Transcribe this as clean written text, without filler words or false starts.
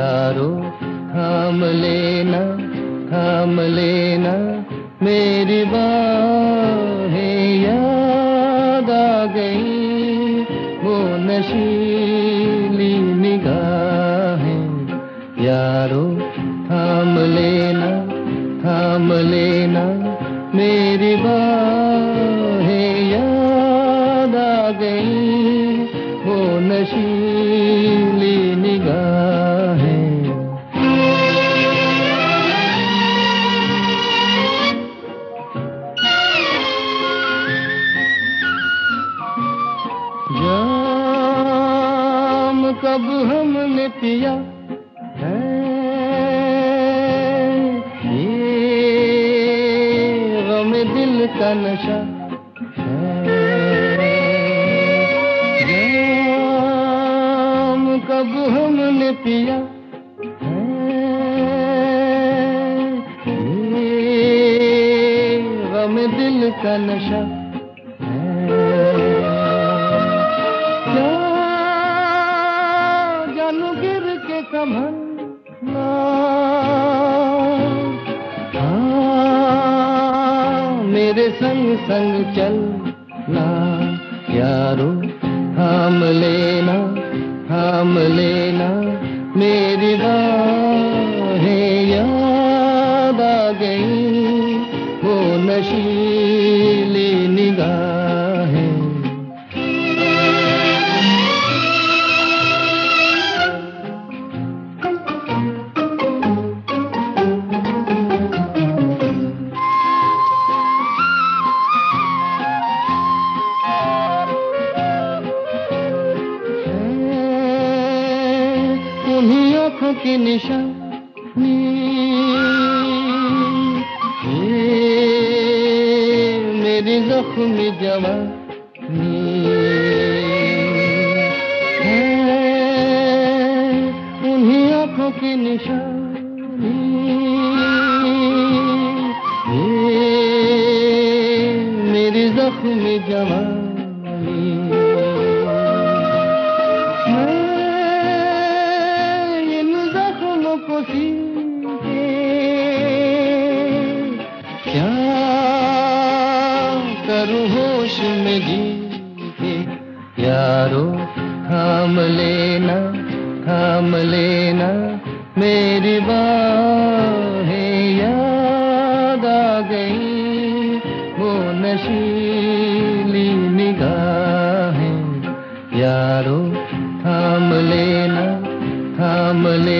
यारो थाम लेना मेरी बाहें, याद आ गई वो नशीली निगाहें। यारो थाम लेना मेरी बाहें, याद आ गई वो नशीली निगाहें। जाम कब हमने पिया है, ये गम दिल का नशा है। जाम कब हमने पिया है, ये गम दिल का नशा है। जानू गिर के संभलना, मेरे संग संग चलना। यारो थाम लेना मेरी बाहें, याद आ गई वो नशीली निगाहें। उन्हीं आँखों की निशानी, मेरी ज़ख्मी जवानी है। उन्हीं आँखों की निशानी, मेरी ज़ख्मी जवानी। क्या करूं होश में जी के। यारो थाम लेना मेरी बाहें, याद आ गई वो नशीली निगाहें। यारो थाम लेना